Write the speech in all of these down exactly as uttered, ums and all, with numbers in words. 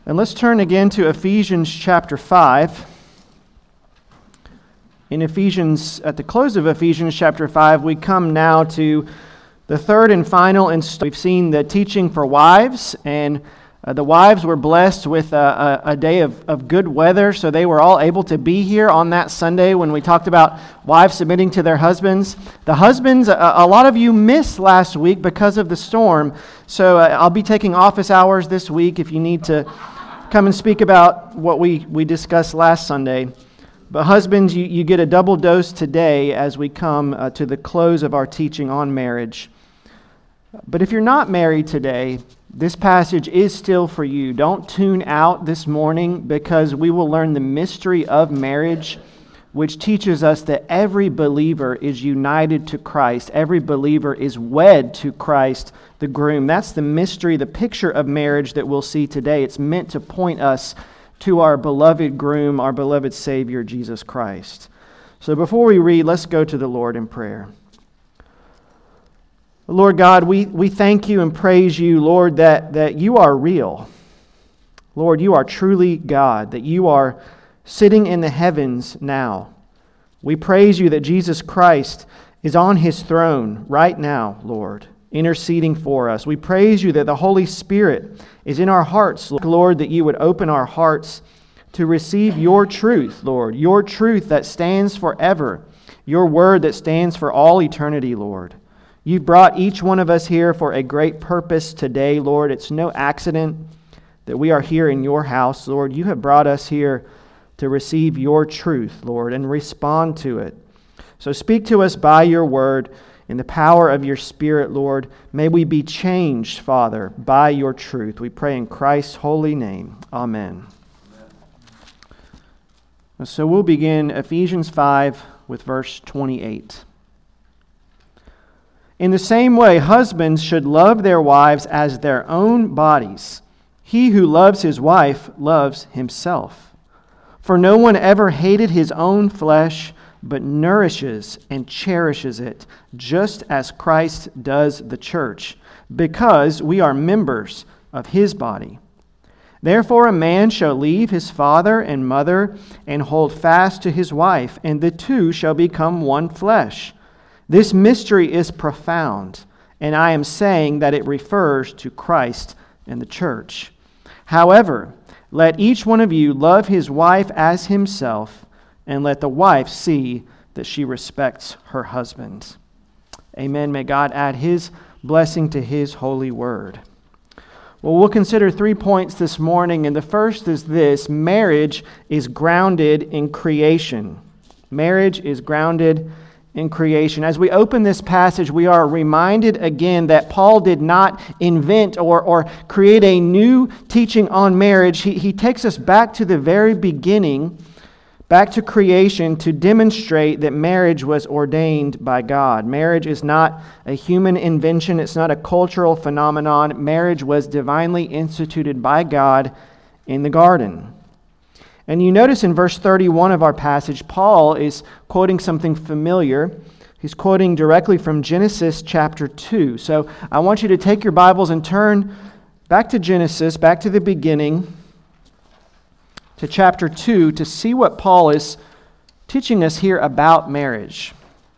And let's turn again to Ephesians chapter five. In Ephesians, at the close of Ephesians chapter five, we come now to the third and final installment. We've seen the teaching for wives, and uh, the wives were blessed with a, a, a day of, of good weather, so they were all able to be here on that Sunday when we talked about wives submitting to their husbands. The husbands, a, a lot of you missed last week because of the storm, so uh, I'll be taking office hours this week if you need to come and speak about what we, we discussed last Sunday. But husbands, you, you get a double dose today as we come uh, to the close of our teaching on marriage. But if you're not married today, this passage is still for you. Don't tune out this morning, because we will learn the mystery of marriage, which teaches us that every believer is united to Christ. Every believer is wed to Christ, the groom. That's the mystery, the picture of marriage that we'll see today. It's meant to point us to our beloved groom, our beloved Savior, Jesus Christ. So before we read, let's go to the Lord in prayer. Lord God, we, we thank you and praise you, Lord, that, that you are real. Lord, you are truly God, that you are sitting in the heavens now. We praise you that Jesus Christ is on his throne right now, Lord, interceding for us. We praise you that the Holy Spirit is in our hearts, Lord, that you would open our hearts to receive your truth, Lord, your truth that stands forever, your word that stands for all eternity, Lord. You've brought each one of us here for a great purpose today, Lord. It's no accident that we are here in your house, Lord. You have brought us here to receive your truth, Lord, and respond to it. So speak to us by your word in the power of your Spirit, Lord. May we be changed, Father, by your truth. We pray in Christ's holy name. Amen. Amen. So we'll begin Ephesians five with verse twenty-eight. In the same way, husbands should love their wives as their own bodies. He who loves his wife loves himself. For no one ever hated his own flesh, but nourishes and cherishes it, just as Christ does the church, because we are members of his body. Therefore a man shall leave his father and mother and hold fast to his wife, and the two shall become one flesh. This mystery is profound, and I am saying that it refers to Christ and the church. However, let each one of you love his wife as himself, and let the wife see that she respects her husband. Amen. May God add his blessing to his holy word. Well, we'll consider three points this morning, and the first is this: marriage is grounded in creation. Marriage is grounded in creation. As we open this passage, we are reminded again that Paul did not invent or, or create a new teaching on marriage. He, he takes us back to the very beginning, back to creation, to demonstrate that marriage was ordained by God. Marriage is not a human invention. It's not a cultural phenomenon. Marriage was divinely instituted by God in the garden. And you notice in verse thirty-one of our passage, Paul is quoting something familiar. He's quoting directly from Genesis chapter two. So I want you to take your Bibles and turn back to Genesis, back to the beginning, to chapter two, to see what Paul is teaching us here about marriage.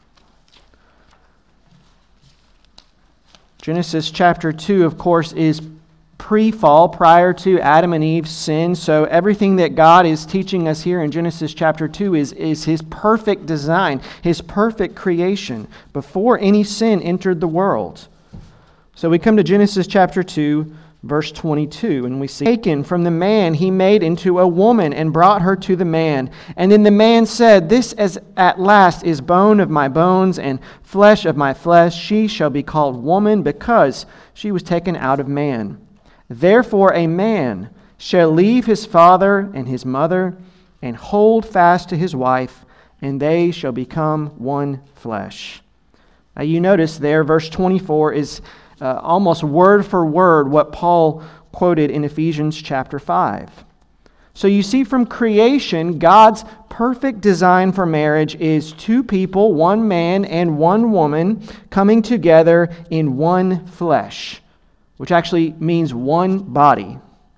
Genesis chapter two, of course, is pre-fall, prior to Adam and Eve's sin. So everything that God is teaching us here in Genesis chapter two is, is his perfect design, his perfect creation, before any sin entered the world. So we come to Genesis chapter two, verse twenty-two, and we see, taken from the man he made into a woman and brought her to the man. And then the man said, this as at last is bone of my bones and flesh of my flesh. She shall be called woman, because she was taken out of man. Therefore a man shall leave his father and his mother and hold fast to his wife, and they shall become one flesh. Now you notice there, verse twenty-four is uh, almost word for word what Paul quoted in Ephesians chapter five. So you see, from creation, God's perfect design for marriage is two people, one man and one woman, coming together in one flesh, which actually means one body.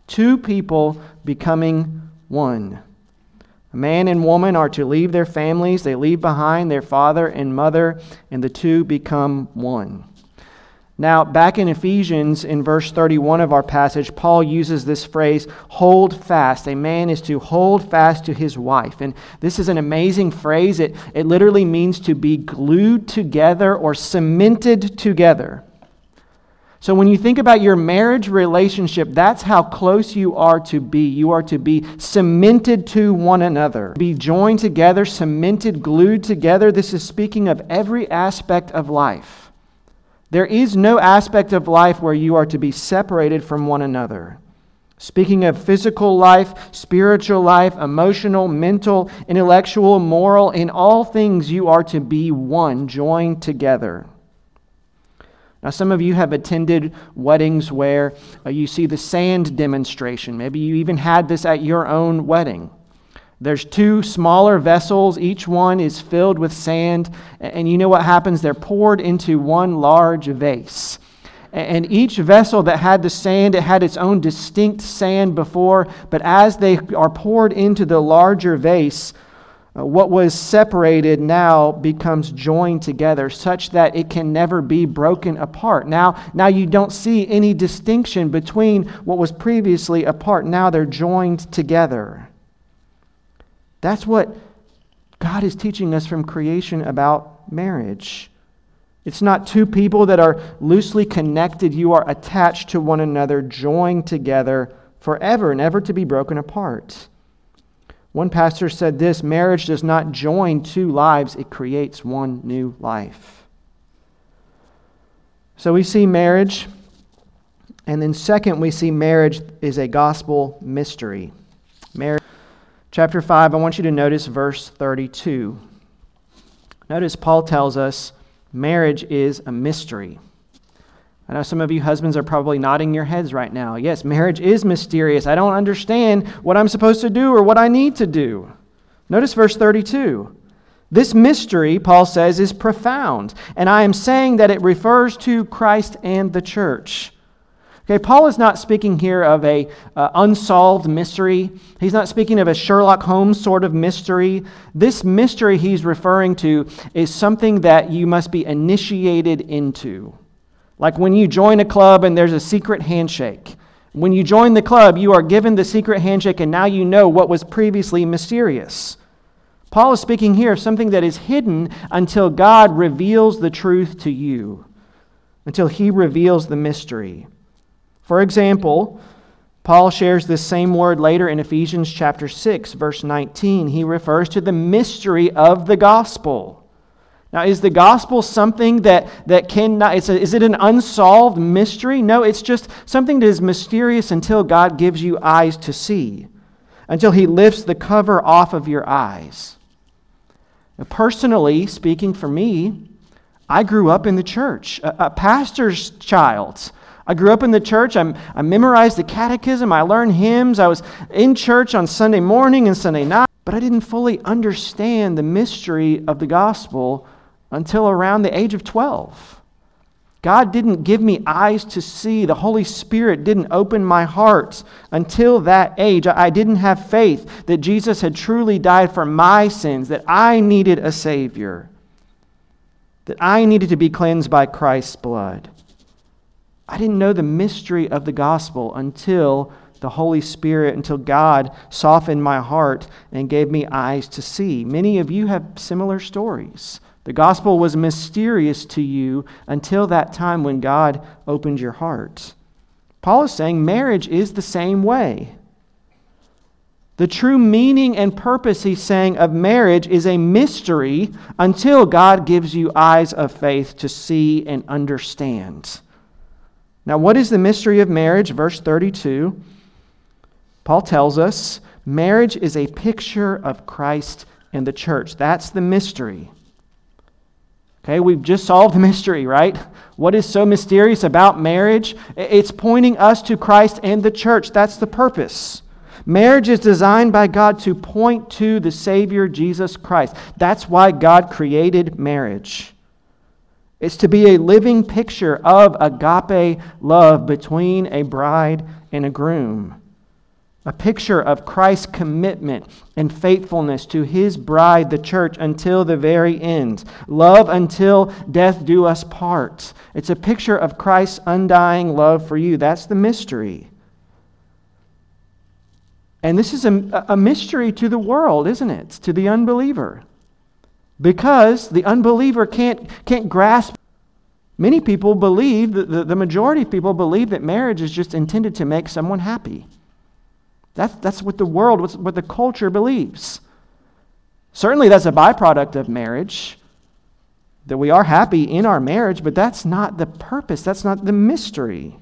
Two people becoming one. A man and woman are to leave their families. They leave behind their father and mother, and the two become one. Now, back in Ephesians, in verse thirty-one of our passage, Paul uses this phrase, hold fast. A man is to hold fast to his wife. And this is an amazing phrase. It, it literally means to be glued together or cemented together. So when you think about your marriage relationship, that's how close you are to be. You are to be cemented to one another. Be joined together, cemented, glued together. This is speaking of every aspect of life. There is no aspect of life where you are to be separated from one another. Speaking of physical life, spiritual life, emotional, mental, intellectual, moral, in all things you are to be one, joined together. Now, some of you have attended weddings where uh, you see the sand demonstration. Maybe you even had this at your own wedding. There's two smaller vessels. Each one is filled with sand. And you know what happens? They're poured into one large vase. And each vessel that had the sand, it had its own distinct sand before. But as they are poured into the larger vase, Uh, what was separated now becomes joined together such that it can never be broken apart. Now, now you don't see any distinction between what was previously apart. Now they're joined together. That's what God is teaching us from creation about marriage. It's not two people that are loosely connected. You are attached to one another, joined together forever, never to be broken apart. One pastor said this, marriage does not join two lives, it creates one new life. So we see marriage, and then second, we see marriage is a gospel mystery. Marriage, chapter five, I want you to notice verse thirty-two. Notice Paul tells us marriage is a mystery. I know some of you husbands are probably nodding your heads right now. Yes, marriage is mysterious. I don't understand what I'm supposed to do or what I need to do. Notice verse thirty-two. This mystery, Paul says, is profound, and I am saying that it refers to Christ and the church. Okay, Paul is not speaking here of a uh, unsolved mystery. He's not speaking of a Sherlock Holmes sort of mystery. This mystery he's referring to is something that you must be initiated into. Like when you join a club and there's a secret handshake. When you join the club, you are given the secret handshake and now you know what was previously mysterious. Paul is speaking here of something that is hidden until God reveals the truth to you, until He reveals the mystery. For example, Paul shares this same word later in Ephesians chapter six, verse nineteen. He refers to the mystery of the gospel. Now, is the gospel something that, that cannot, it's a, is it an unsolved mystery? No, it's just something that is mysterious until God gives you eyes to see, until He lifts the cover off of your eyes. Now, personally, speaking for me, I grew up in the church, a, a pastor's child. I grew up in the church. I'm, I memorized the catechism. I learned hymns. I was in church on Sunday morning and Sunday night, but I didn't fully understand the mystery of the gospel until around the age of twelve. God didn't give me eyes to see. The Holy Spirit didn't open my heart until that age. I didn't have faith that Jesus had truly died for my sins, that I needed a Savior, that I needed to be cleansed by Christ's blood. I didn't know the mystery of the gospel until the Holy Spirit, until God softened my heart and gave me eyes to see. Many of you have similar stories. The gospel was mysterious to you until that time when God opened your heart. Paul is saying marriage is the same way. The true meaning and purpose, he's saying, of marriage is a mystery until God gives you eyes of faith to see and understand. Now, what is the mystery of marriage? Verse thirty-two, Paul tells us marriage is a picture of Christ and the church. That's the mystery. Okay, we've just solved the mystery, right? What is so mysterious about marriage? It's pointing us to Christ and the church. That's the purpose. Marriage is designed by God to point to the Savior, Jesus Christ. That's why God created marriage. It's to be a living picture of agape love between a bride and a groom. A picture of Christ's commitment and faithfulness to his bride, the church, until the very end. Love until death do us part. It's a picture of Christ's undying love for you. That's the mystery. And this is a, a mystery to the world, isn't it? To the unbeliever. Because the unbeliever can't, can't grasp. Many people believe, the, the, the majority of people believe that marriage is just intended to make someone happy. That's, that's what the world, what's, what the culture believes. Certainly that's a byproduct of marriage, that we are happy in our marriage, but that's not the purpose. That's not the mystery.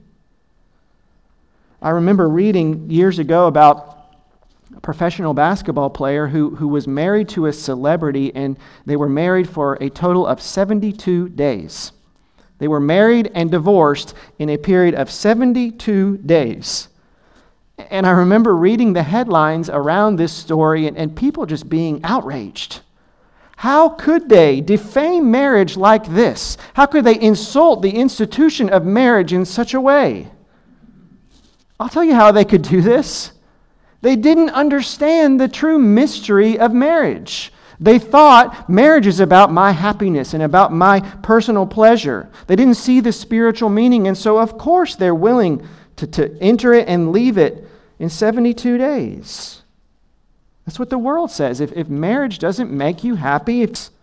I remember reading years ago about a professional basketball player who, who was married to a celebrity, and they were married for a total of seventy-two days. They were married and divorced in a period of seventy-two days. And I remember reading the headlines around this story and, and people just being outraged. How could they defame marriage like this? How could they insult the institution of marriage in such a way? I'll tell you how they could do this. They didn't understand the true mystery of marriage. They thought marriage is about my happiness and about my personal pleasure. They didn't see the spiritual meaning, and so of course they're willing to, to enter it and leave it in seventy-two days. That's what the world says. If, if marriage doesn't make you happy, it's...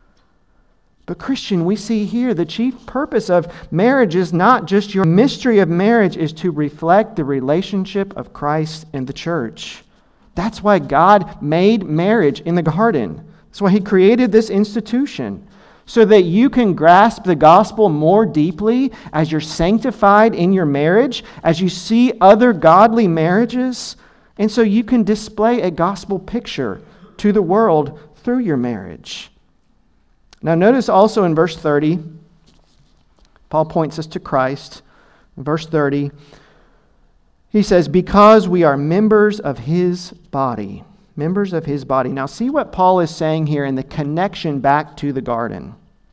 But Christian, we see here the chief purpose of marriage is not just your mystery of marriage is to reflect the relationship of Christ and the church. That's why God made marriage in the garden. That's why He created this institution. So that you can grasp the gospel more deeply as you're sanctified in your marriage, as you see other godly marriages, and so you can display a gospel picture to the world through your marriage. Now notice also in verse thirty, Paul points us to Christ. In verse thirty, he says, because we are members of His body. Members of His body. Now see what Paul is saying here in the connection back to the garden.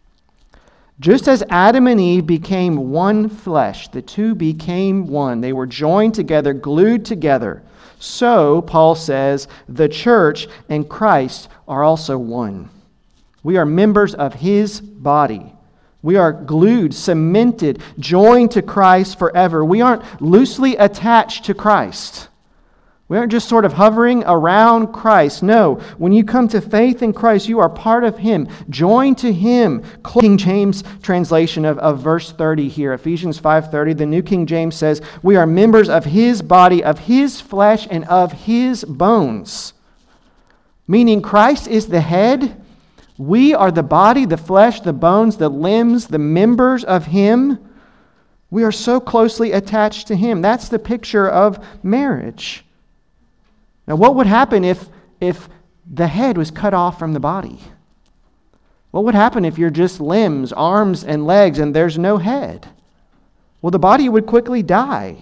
Just as Adam and Eve became one flesh, the two became one. They were joined together, glued together. So, Paul says, the church and Christ are also one. We are members of His body. We are glued, cemented, joined to Christ forever. We aren't loosely attached to Christ. We aren't just sort of hovering around Christ. No, when you come to faith in Christ, you are part of Him, joined to Him. King James translation of, of verse thirty here, Ephesians five thirty, the New King James says, we are members of His body, of His flesh, and of His bones. Meaning Christ is the head. We are the body, the flesh, the bones, the limbs, the members of Him. We are so closely attached to Him. That's the picture of marriage. Now, what would happen if, if the head was cut off from the body? What would happen if you're just limbs, arms, and legs, and there's no head? Well, the body would quickly die.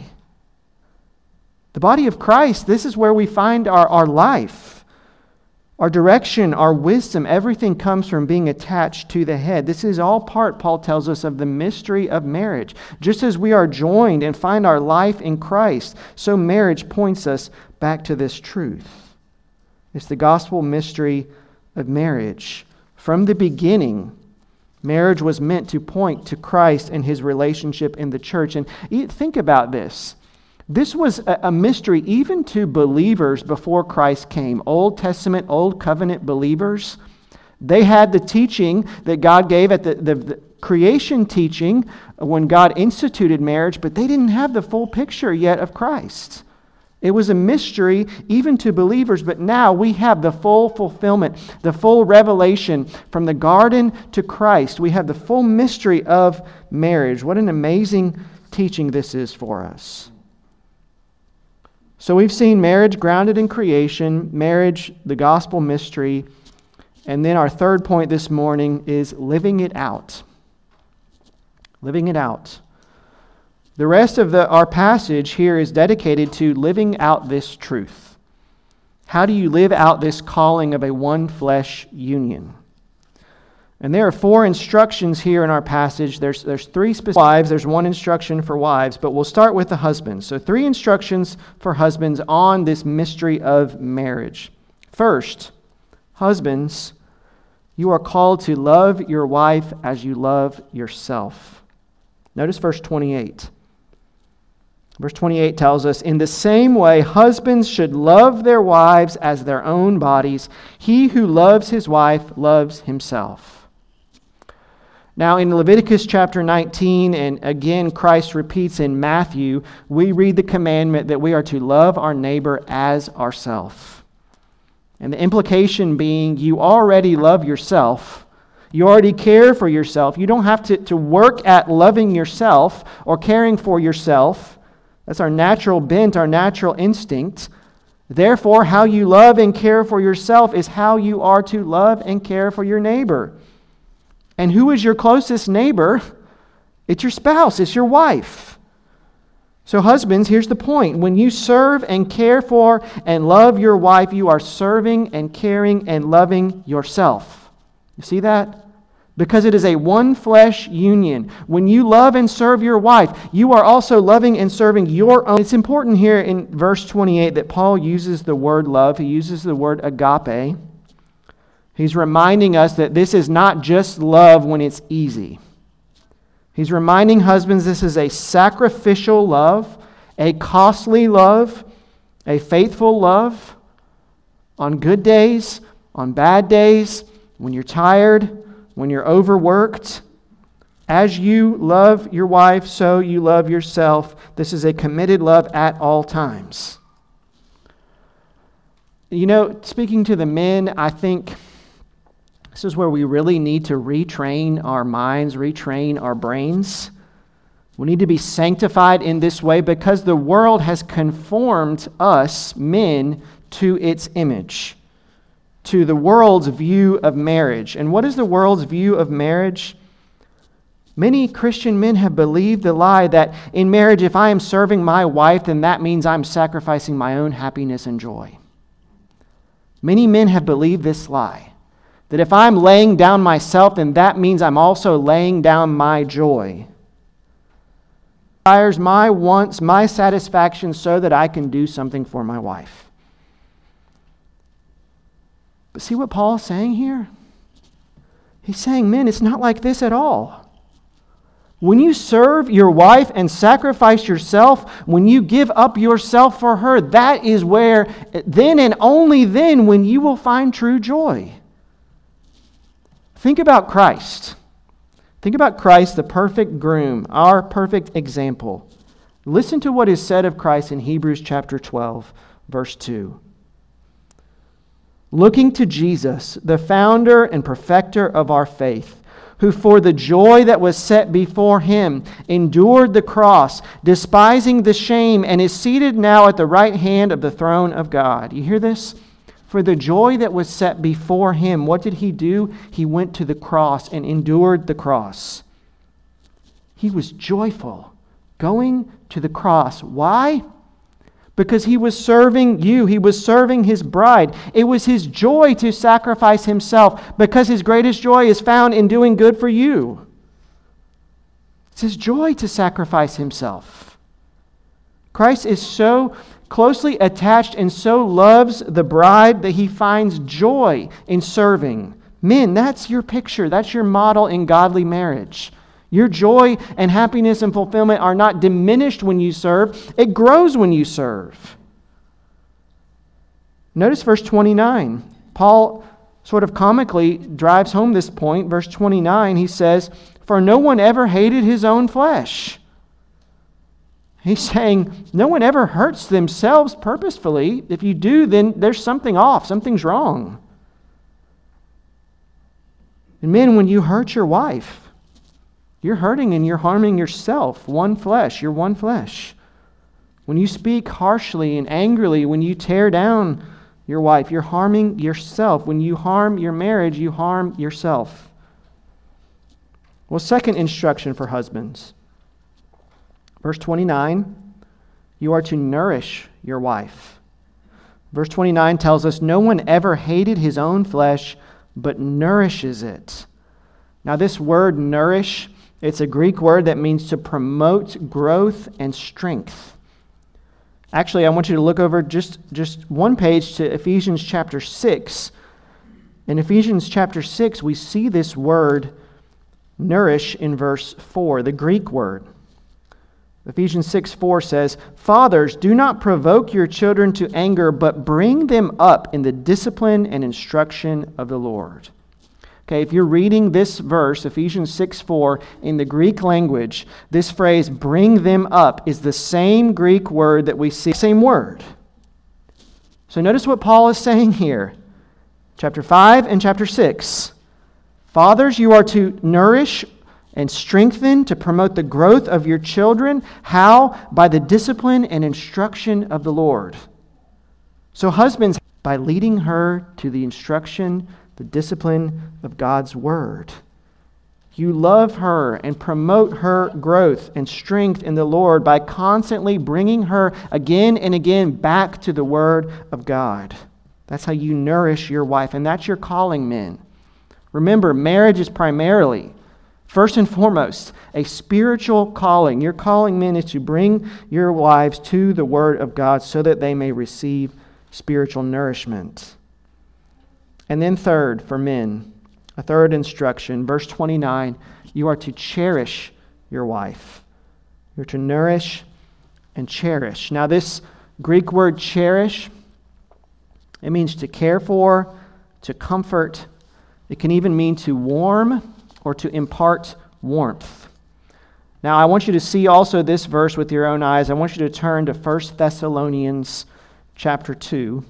The body of Christ, this is where we find our, our life. Our direction, our wisdom, everything comes from being attached to the head. This is all part, Paul tells us, of the mystery of marriage. Just as we are joined and find our life in Christ, so marriage points us back to this truth. It's the gospel mystery of marriage. From the beginning, marriage was meant to point to Christ and His relationship in the church. And think about this. This was a mystery even to believers before Christ came. Old Testament, Old Covenant believers. They had the teaching that God gave at the, the, the creation teaching when God instituted marriage, but they didn't have the full picture yet of Christ. It was a mystery even to believers, but now we have the full fulfillment, the full revelation from the garden to Christ. We have the full mystery of marriage. What an amazing teaching this is for us. So we've seen marriage grounded in creation, marriage, the gospel mystery, and then our third point this morning is living it out. Living it out. The rest of the, our passage here is dedicated to living out this truth. How do you live out this calling of a one flesh union? And there are four instructions here in our passage. There's, there's three specific wives. There's one instruction for wives, but we'll start with the husbands. So three instructions for husbands on this mystery of marriage. First, husbands, you are called to love your wife as you love yourself. Notice verse twenty-eight. Verse twenty-eight tells us, in the same way, husbands should love their wives as their own bodies. He who loves his wife loves himself. Now, in Leviticus chapter nineteen, and again Christ repeats in Matthew, we read the commandment that we are to love our neighbor as ourselves. And the implication being, you already love yourself. You already care for yourself. You don't have to, to work at loving yourself or caring for yourself. That's our natural bent, our natural instinct. Therefore, how you love and care for yourself is how you are to love and care for your neighbor. And who is your closest neighbor? It's your spouse. It's your wife. So husbands, here's the point. When you serve and care for and love your wife, you are serving and caring and loving yourself. You see that? Because it is a one flesh union. When you love and serve your wife, you are also loving and serving your own. It's important here in verse twenty-eight that Paul uses the word love. He uses the word agape. He's reminding us that this is not just love when it's easy. He's reminding husbands this is a sacrificial love, a costly love, a faithful love on good days, on bad days, when you're tired, when you're overworked. As you love your wife, so you love yourself. This is a committed love at all times. You know, speaking to the men, I think this is where we really need to retrain our minds, retrain our brains. We need to be sanctified in this way because the world has conformed us, men, to its image, to the world's view of marriage. And what is the world's view of marriage? Many Christian men have believed the lie that in marriage, if I am serving my wife, then that means I'm sacrificing my own happiness and joy. Many men have believed this lie. That if I'm laying down myself, then that means I'm also laying down my joy. Desires my wants, my satisfaction so that I can do something for my wife. But see what Paul's saying here? He's saying, men, it's not like this at all. When you serve your wife and sacrifice yourself, when you give up yourself for her, that is where, then and only then, when you will find true joy. Think about Christ. Think about Christ, the perfect groom, our perfect example. Listen to what is said of Christ in Hebrews chapter twelve, verse two. Looking to Jesus, the founder and perfecter of our faith, who for the joy that was set before him endured the cross, despising the shame, and is seated now at the right hand of the throne of God. You hear this? For the joy that was set before him, what did he do? He went to the cross and endured the cross. He was joyful going to the cross. Why? Because he was serving you. He was serving his bride. It was his joy to sacrifice himself because his greatest joy is found in doing good for you. It's his joy to sacrifice himself. Christ is so closely attached and so loves the bride that he finds joy in serving. Men, that's your picture. That's your model in godly marriage. Your joy and happiness and fulfillment are not diminished when you serve. It grows when you serve. Notice verse twenty-nine. Paul sort of comically drives home this point. Verse twenty-nine, he says, "For no one ever hated his own flesh." He's saying no one ever hurts themselves purposefully. If you do, then there's something off. Something's wrong. And men, when you hurt your wife, you're hurting and you're harming yourself. One flesh. You're one flesh. When you speak harshly and angrily, when you tear down your wife, you're harming yourself. When you harm your marriage, you harm yourself. Well, second instruction for husbands. Verse twenty-nine, you are to nourish your wife. Verse twenty-nine tells us, no one ever hated his own flesh, but nourishes it, Now, this word nourish, it's a Greek word that means to promote growth and strength. Actually, I want you to look over just, just one page to Ephesians chapter six. In Ephesians chapter six, we see this word nourish in verse four, the Greek word. Ephesians six four says, "Fathers, do not provoke your children to anger, but bring them up in the discipline and instruction of the Lord." Okay, if you're reading this verse, Ephesians six four, in the Greek language, this phrase, "bring them up," is the same Greek word that we see, same word. So notice what Paul is saying here. Chapter five and chapter six. Fathers, you are to nourish and strengthen, to promote the growth of your children. How? By the discipline and instruction of the Lord. So husbands, by leading her to the instruction, the discipline of God's Word. You love her and promote her growth and strength in the Lord by constantly bringing her again and again back to the Word of God. That's how you nourish your wife, and that's your calling, men. Remember, marriage is primarily, first and foremost, a spiritual calling. Your calling, men, is to bring your wives to the Word of God so that they may receive spiritual nourishment. And then third, for men, a third instruction, verse twenty-nine, you are to cherish your wife. You're to nourish and cherish. Now this Greek word cherish, it means to care for, to comfort. It can even mean to warm or to impart warmth. Now, I want you to see also this verse with your own eyes. I want you to turn to First Thessalonians chapter two.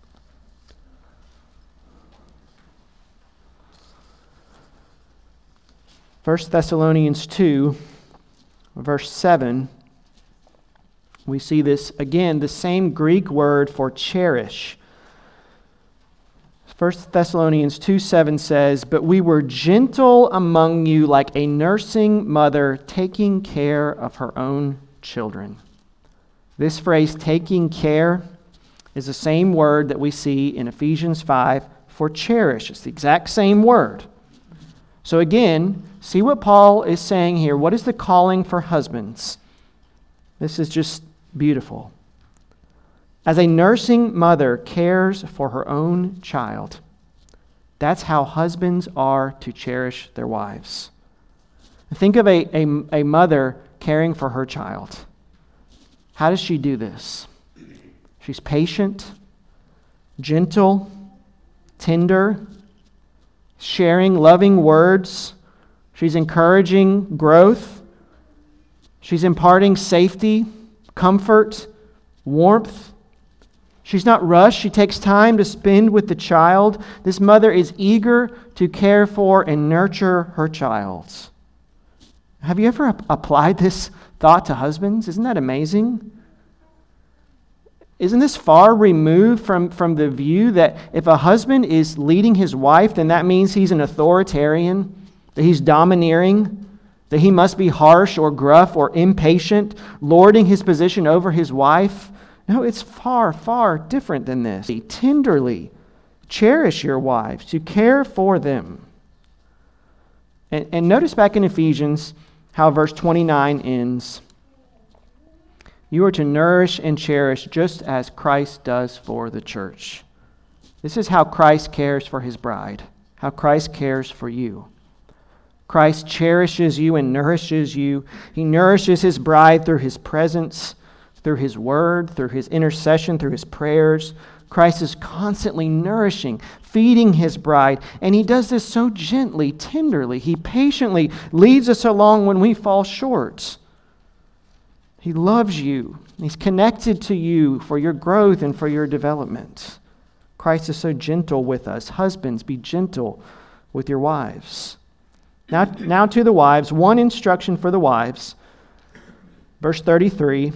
First Thessalonians two, verse seven. We see this again, the same Greek word for cherish. First Thessalonians two seven says, "But we were gentle among you like a nursing mother taking care of her own children." This phrase, taking care, is the same word that we see in Ephesians five for cherish. It's the exact same word. So again, see what Paul is saying here. What is the calling for husbands? This is just beautiful. As a nursing mother cares for her own child, that's how husbands are to cherish their wives. Think of a, a, a mother caring for her child. How does she do this? She's patient, gentle, tender, sharing loving words. She's encouraging growth. She's imparting safety, comfort, warmth. She's not rushed. She takes time to spend with the child. This mother is eager to care for and nurture her child. Have you ever applied this thought to husbands? Isn't that amazing? Isn't this far removed from, from the view that if a husband is leading his wife, then that means he's an authoritarian, that he's domineering, that he must be harsh or gruff or impatient, lording his position over his wife? No, it's far, far different than this. Tenderly cherish your wives, to care for them. And, and notice back in Ephesians how verse twenty-nine ends. You are to nourish and cherish just as Christ does for the church. This is how Christ cares for his bride, how Christ cares for you. Christ cherishes you and nourishes you. He nourishes his bride through his presence, through his word, through his intercession, through his prayers. Christ is constantly nourishing, feeding his bride, and he does this so gently, tenderly. He patiently leads us along when we fall short. He loves you. He's connected to you for your growth and for your development. Christ is so gentle with us. Husbands, be gentle with your wives. Now, now to the wives, one instruction for the wives. Verse thirty-three.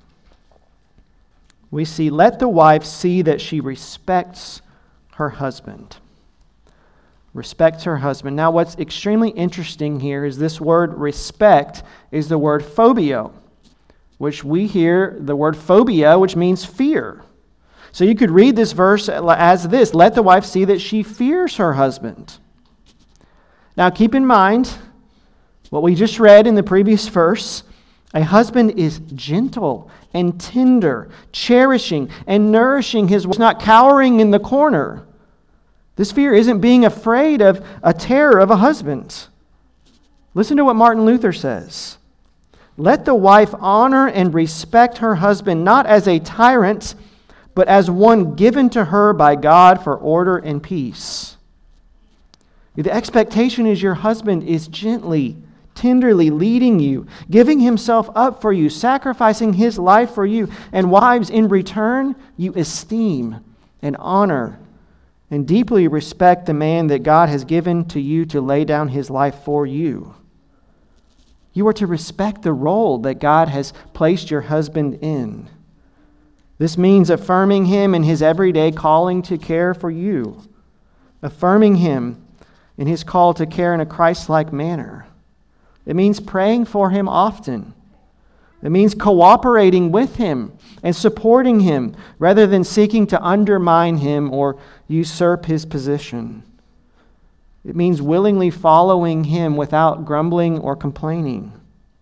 We see, let the wife see that she respects her husband. Respects her husband. Now, what's extremely interesting here is this word respect is the word phobio, which we hear the word phobia, which means fear. So you could read this verse as this, let the wife see that she fears her husband. Now keep in mind what we just read in the previous verse. A husband is gentle and tender, cherishing and nourishing his wife, not cowering in the corner. This fear isn't being afraid of a terror of a husband. Listen to what Martin Luther says. Let the wife honor and respect her husband not as a tyrant, but as one given to her by God for order and peace. The expectation is your husband is gently, tenderly leading you, giving himself up for you, sacrificing his life for you. And wives, in return, you esteem and honor and deeply respect the man that God has given to you to lay down his life for you. You are to respect the role that God has placed your husband in. This means affirming him in his everyday calling to care for you, affirming him in his call to care in a Christ-like manner. It means praying for him often. It means cooperating with him and supporting him rather than seeking to undermine him or usurp his position. It means willingly following him without grumbling or complaining.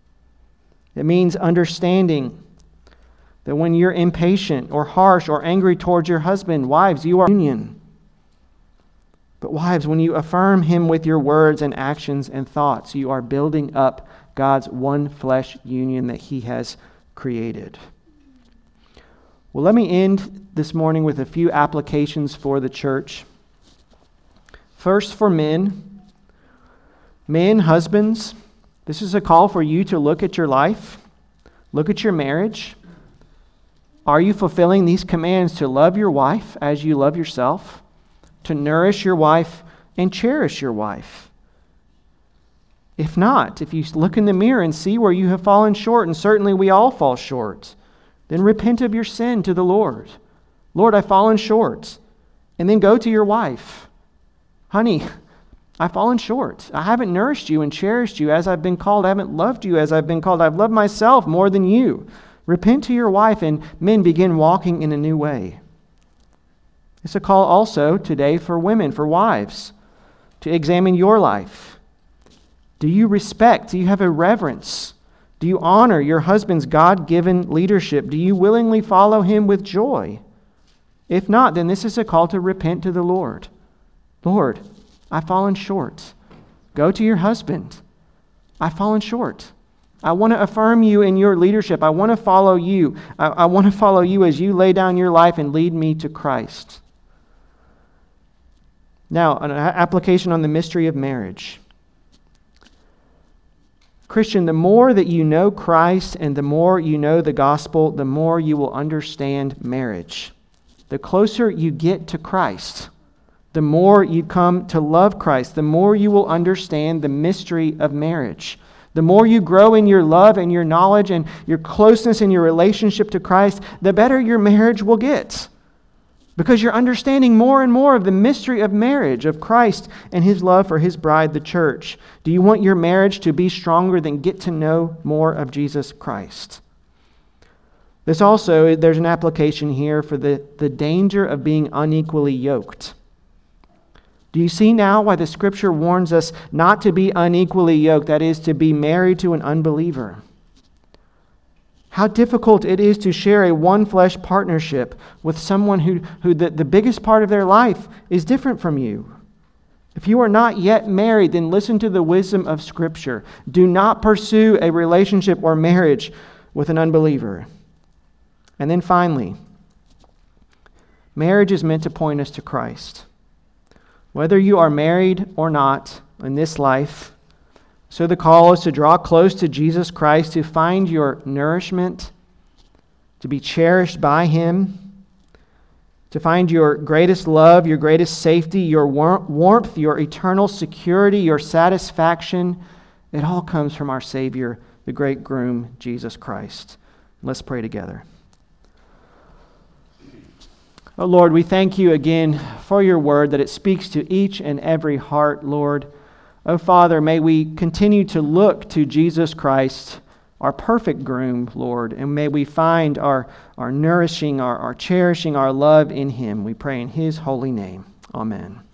It means understanding that when you're impatient or harsh or angry towards your husband, wives, you are in union. But wives, when you affirm him with your words and actions and thoughts, you are building up God's one flesh union that he has created. Well, let me end this morning with a few applications for the church. First, for men. Men, husbands, this is a call for you to look at your life, look at your marriage. Are you fulfilling these commands to love your wife as you love yourself? To nourish your wife and cherish your wife? If not, if you look in the mirror and see where you have fallen short, and certainly we all fall short, then repent of your sin to the Lord. Lord, I've fallen short. And then go to your wife. Honey, I've fallen short. I haven't nourished you and cherished you as I've been called. I haven't loved you as I've been called. I've loved myself more than you. Repent to your wife, and men, begin walking in a new way. It's a call also today for women, for wives, to examine your life. Do you respect? Do you have a reverence? Do you honor your husband's God-given leadership? Do you willingly follow him with joy? If not, then this is a call to repent to the Lord. Lord, I've fallen short. Go to your husband. I've fallen short. I want to affirm you in your leadership. I want to follow you. I, I want to follow you as you lay down your life and lead me to Christ. Now, an application on the mystery of marriage. Christian, the more that you know Christ and the more you know the gospel, the more you will understand marriage. The closer you get to Christ, the more you come to love Christ, the more you will understand the mystery of marriage. The more you grow in your love and your knowledge and your closeness in your relationship to Christ, the better your marriage will get. Because you're understanding more and more of the mystery of marriage, of Christ and his love for his bride, the church. Do you want your marriage to be stronger? Then get to know more of Jesus Christ. This also, there's an application here for the, the danger of being unequally yoked. Do you see now why the Scripture warns us not to be unequally yoked, that is, to be married to an unbeliever? How difficult it is to share a one-flesh partnership with someone who, who the, the biggest part of their life is different from you. If you are not yet married, then listen to the wisdom of Scripture. Do not pursue a relationship or marriage with an unbeliever. And then finally, marriage is meant to point us to Christ. Whether you are married or not in this life, so the call is to draw close to Jesus Christ, to find your nourishment, to be cherished by him, to find your greatest love, your greatest safety, your warmth, your eternal security, your satisfaction. It all comes from our Savior, the great groom, Jesus Christ. Let's pray together. Oh Lord, we thank you again for your word, that it speaks to each and every heart, Lord. Oh Father, may we continue to look to Jesus Christ, our perfect groom, Lord, and may we find our, our nourishing, our, our cherishing, our love in him. We pray in his holy name. Amen.